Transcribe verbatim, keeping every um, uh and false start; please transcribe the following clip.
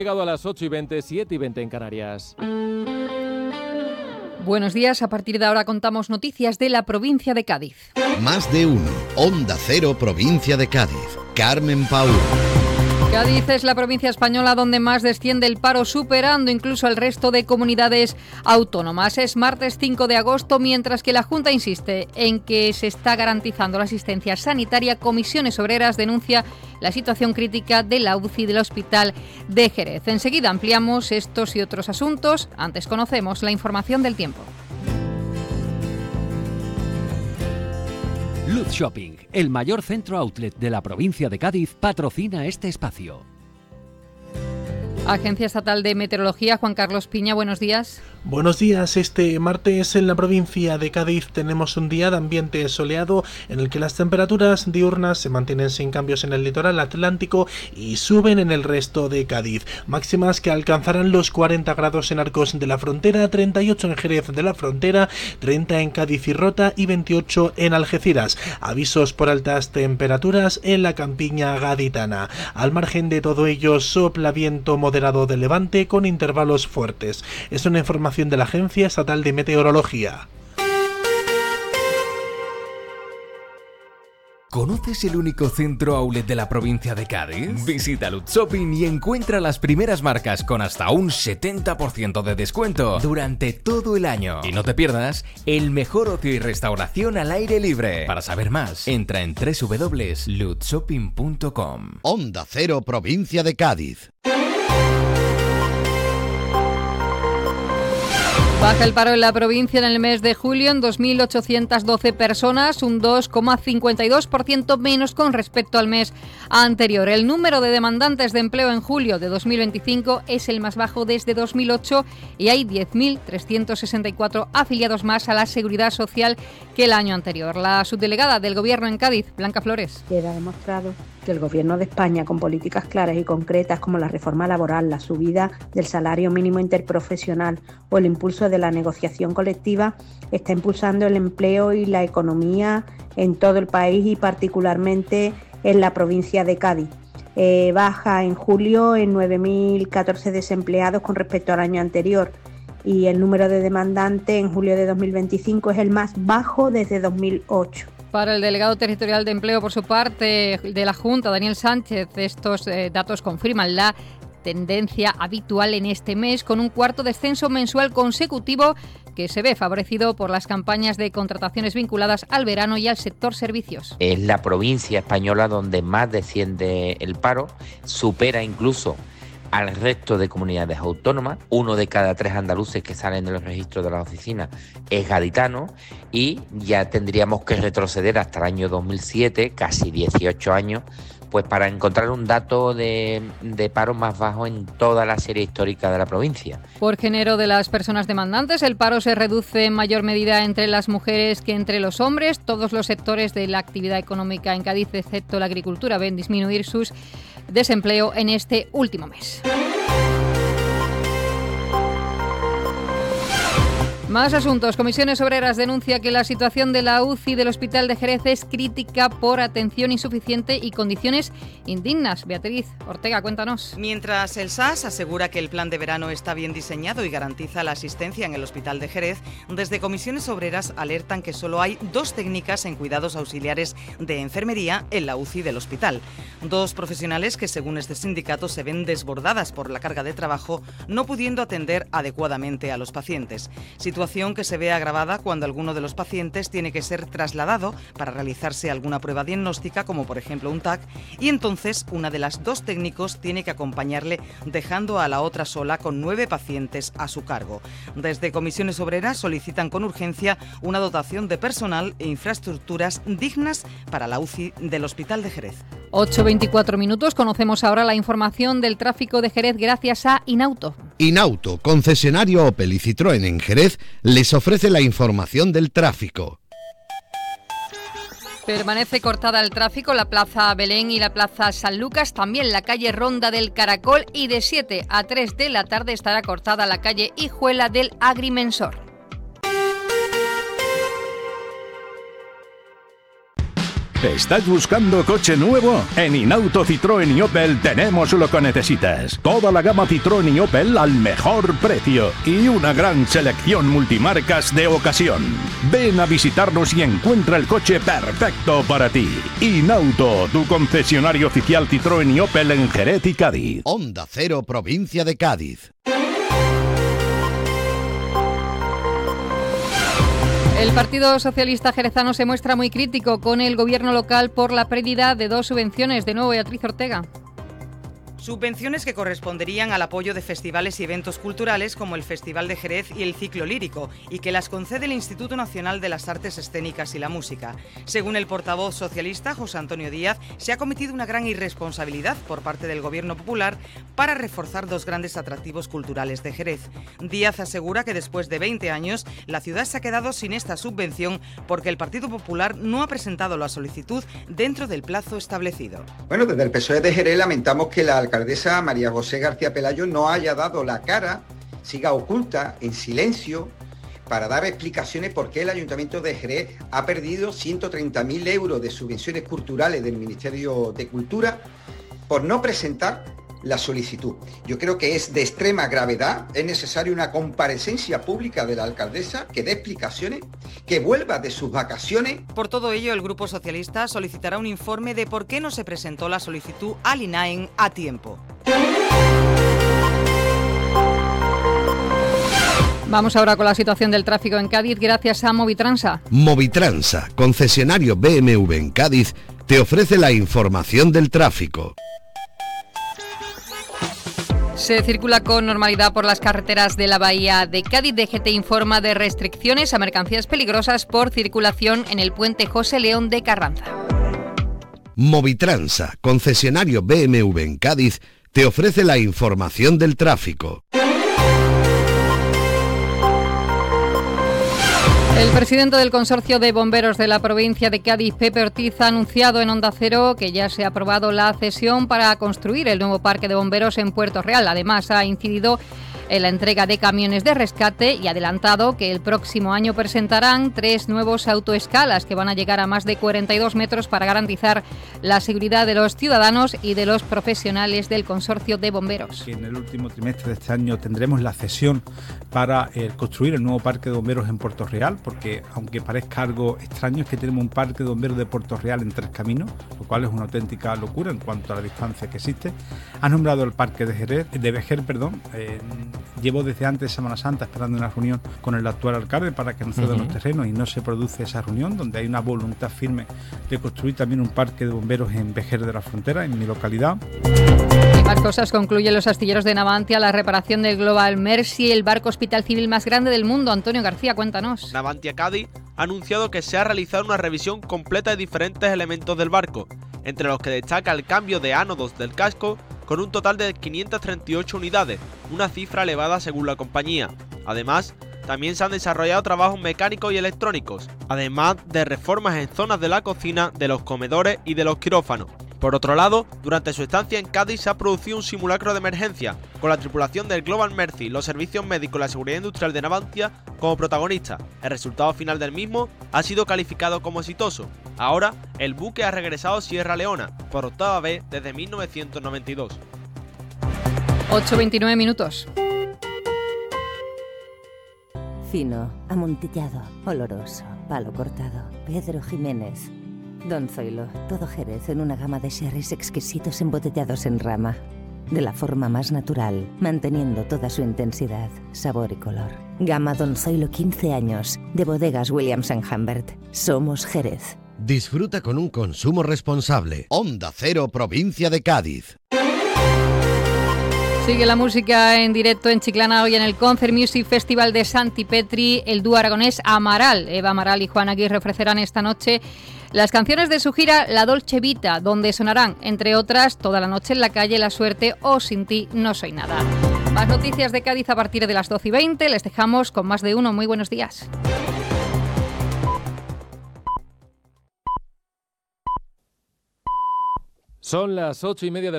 Llegado a las ocho y veinte, siete y veinte en Canarias. Buenos días, a partir de ahora contamos noticias de la provincia de Cádiz. Más de uno, Onda Cero, provincia de Cádiz. Carmen Paúl. Cádiz es la provincia española donde más desciende el paro, superando incluso al resto de comunidades autónomas. Es martes cinco de agosto, mientras que la Junta insiste en que se está garantizando la asistencia sanitaria. Comisiones Obreras denuncia la situación crítica de la U C I del Hospital de Jerez. Enseguida ampliamos estos y otros asuntos. Antes conocemos la información del tiempo. Luz Shopping, el mayor centro outlet de la provincia de Cádiz, patrocina este espacio. Agencia Estatal de Meteorología, Juan Carlos Piña, buenos días. Buenos días. Este martes en la provincia de Cádiz tenemos un día de ambiente soleado en el que las temperaturas diurnas se mantienen sin cambios en el litoral atlántico y suben en el resto de Cádiz. Máximas que alcanzarán los cuarenta grados en Arcos de la Frontera, treinta y ocho en Jerez de la Frontera, treinta en Cádiz y Rota y veintiocho en Algeciras. Avisos por altas temperaturas en la campiña gaditana. Al margen de todo ello, sopla viento moderado de levante con intervalos fuertes. Es una información de la Agencia Estatal de Meteorología. ¿Conoces el único centro outlet de la provincia de Cádiz? Visita Luz Shopping y encuentra las primeras marcas con hasta un setenta por ciento de descuento durante todo el año. Y no te pierdas el mejor ocio y restauración al aire libre. Para saber más, entra en doble u doble u doble u punto luz shopping punto com. Onda Cero, provincia de Cádiz. Baja el paro en la provincia en el mes de julio en dos mil ochocientas doce personas, un dos coma cincuenta y dos por ciento menos con respecto al mes anterior. El número de demandantes de empleo en julio de dos mil veinticinco es el más bajo desde dos mil ocho y hay diez mil trescientos sesenta y cuatro afiliados más a la Seguridad Social que el año anterior. La subdelegada del Gobierno en Cádiz, Blanca Flores. Queda demostrado que el Gobierno de España, con políticas claras y concretas como la reforma laboral, la subida del salario mínimo interprofesional o el impulso de la negociación colectiva, está impulsando el empleo y la economía en todo el país y particularmente en la provincia de Cádiz. Eh, baja en julio en nueve mil catorce desempleados con respecto al año anterior y el número de demandantes en julio de dos mil veinticinco es el más bajo desde dos mil ocho. Para el delegado territorial de empleo, por su parte, de la Junta, Daniel Sánchez, estos eh, datos confirman la tendencia habitual en este mes, con un cuarto descenso mensual consecutivo que se ve favorecido por las campañas de contrataciones vinculadas al verano y al sector servicios. Es la provincia española donde más desciende el paro, supera incluso al resto de comunidades autónomas. Uno de cada tres andaluces que salen de los registros de las oficinas es gaditano y ya tendríamos que retroceder hasta el año dos mil siete, casi dieciocho años, pues para encontrar un dato de, de paro más bajo en toda la serie histórica de la provincia. Por género de las personas demandantes, el paro se reduce en mayor medida entre las mujeres que entre los hombres. Todos los sectores de la actividad económica en Cádiz, excepto la agricultura, ven disminuir sus desempleo en este último mes. Más asuntos. Comisiones Obreras denuncia que la situación de la U C I del Hospital de Jerez es crítica por atención insuficiente y condiciones indignas. Beatriz Ortega, cuéntanos. Mientras el S A S asegura que el plan de verano está bien diseñado y garantiza la asistencia en el Hospital de Jerez, desde Comisiones Obreras alertan que solo hay dos técnicas en cuidados auxiliares de enfermería en la U C I del hospital. Dos profesionales que, según este sindicato, se ven desbordadas por la carga de trabajo, no pudiendo atender adecuadamente a los pacientes. Situación que se ve agravada cuando alguno de los pacientes tiene que ser trasladado para realizarse alguna prueba diagnóstica, como por ejemplo un T A C, y entonces una de las dos técnicos tiene que acompañarle, dejando a la otra sola con nueve pacientes a su cargo. Desde Comisiones Obreras solicitan con urgencia una dotación de personal e infraestructuras dignas para la U C I del Hospital de Jerez. ocho veinticuatro minutos, conocemos ahora la información del tráfico de Jerez gracias a Inauto. Inauto, concesionario Opel y Citroën en Jerez, les ofrece la información del tráfico. Permanece cortada el tráfico la Plaza Belén y la Plaza San Lucas, también la calle Ronda del Caracol, y de siete a tres de la tarde estará cortada la calle Hijuela del Agrimensor. ¿Estás buscando coche nuevo? En Inauto Citroën y Opel tenemos lo que necesitas. Toda la gama Citroën y Opel al mejor precio y una gran selección multimarcas de ocasión. Ven a visitarnos y encuentra el coche perfecto para ti. Inauto, tu concesionario oficial Citroën y Opel en Jerez y Cádiz. Onda Cero, provincia de Cádiz. El Partido Socialista Jerezano se muestra muy crítico con el gobierno local por la pérdida de dos subvenciones. De nuevo, Beatriz Ortega. Subvenciones que corresponderían al apoyo de festivales y eventos culturales como el Festival de Jerez y el Ciclo Lírico, y que las concede el Instituto Nacional de las Artes Escénicas y la Música. Según el portavoz socialista José Antonio Díaz, se ha cometido una gran irresponsabilidad por parte del Gobierno Popular para reforzar dos grandes atractivos culturales de Jerez. Díaz asegura que después de veinte años la ciudad se ha quedado sin esta subvención porque el Partido Popular no ha presentado la solicitud dentro del plazo establecido. Bueno, desde el P S O E de Jerez lamentamos que la alcaldesa María José García Pelayo no haya dado la cara, siga oculta, en silencio, para dar explicaciones por qué el Ayuntamiento de Jerez ha perdido ciento treinta mil euros de subvenciones culturales del Ministerio de Cultura por no presentar la solicitud. Yo creo que es de extrema gravedad, es necesaria una comparecencia pública de la alcaldesa que dé explicaciones, que vuelva de sus vacaciones. Por todo ello, el Grupo Socialista solicitará un informe de por qué no se presentó la solicitud al INAEM a tiempo. Vamos ahora con la situación del tráfico en Cádiz gracias a Movitransa. Movitransa, concesionario B M W en Cádiz, te ofrece la información del tráfico. Se circula con normalidad por las carreteras de la bahía de Cádiz. D G T informa de restricciones a mercancías peligrosas por circulación en el puente José León de Carranza. Movitransa, concesionario B M W en Cádiz, te ofrece la información del tráfico. El presidente del Consorcio de Bomberos de la provincia de Cádiz, Pepe Ortiz, ha anunciado en Onda Cero que ya se ha aprobado la cesión para construir el nuevo parque de bomberos en Puerto Real. Además, ha incidido en la entrega de camiones de rescate y adelantado que el próximo año presentarán tres nuevos autoescalas que van a llegar a más de cuarenta y dos metros para garantizar la seguridad de los ciudadanos y de los profesionales del Consorcio de Bomberos. En el último trimestre de este año tendremos la cesión para eh, construir el nuevo parque de bomberos en Puerto Real, porque aunque parezca algo extraño, es que tenemos un parque de bomberos de Puerto Real en Tres Caminos, lo cual es una auténtica locura en cuanto a la distancia que existe. Ha nombrado el parque de Jerez, de Vejer, perdón. Eh, llevo desde antes de Semana Santa esperando una reunión con el actual alcalde para que nos ceda uh-huh. los terrenos y no se produce esa reunión, donde hay una voluntad firme de construir también un parque de bomberos en Vejer de la Frontera, en mi localidad. Y más cosas. Concluyen los astilleros de Navantia la reparación del Global Mercy, el barco hospital civil más grande del mundo. Antonio García, cuéntanos. Navantia Cádiz ha anunciado que se ha realizado una revisión completa de diferentes elementos del barco, entre los que destaca el cambio de ánodos del casco, con un total de quinientas treinta y ocho unidades, una cifra elevada según la compañía. Además, también se han desarrollado trabajos mecánicos y electrónicos, además de reformas en zonas de la cocina, de los comedores y de los quirófanos. Por otro lado, durante su estancia en Cádiz se ha producido un simulacro de emergencia, con la tripulación del Global Mercy, los servicios médicos y la seguridad industrial de Navantia como protagonistas. El resultado final del mismo ha sido calificado como exitoso. Ahora, el buque ha regresado a Sierra Leona, por octava vez desde mil novecientos noventa y dos. ocho veintinueve minutos. Fino, amontillado, oloroso, palo cortado. Pedro Jiménez. Don Zoilo, todo Jerez en una gama de sherries exquisitos embotellados en rama. De la forma más natural, manteniendo toda su intensidad, sabor y color. Gama Don Zoilo quince años, de bodegas Williams and Humbert. Somos Jerez. Disfruta con un consumo responsable. Onda Cero, provincia de Cádiz. Sigue la música en directo en Chiclana hoy en el Concert Music Festival de Santi Petri. El dúo aragonés Amaral, Eva Amaral y Juan Aguirre ofrecerán esta noche las canciones de su gira La Dolce Vita, donde sonarán, entre otras, Toda la noche en la calle, La suerte o Sin ti no soy nada. Más noticias de Cádiz a partir de las doce y veinte. Les dejamos con más de uno. Muy buenos días. Son las ocho y media de la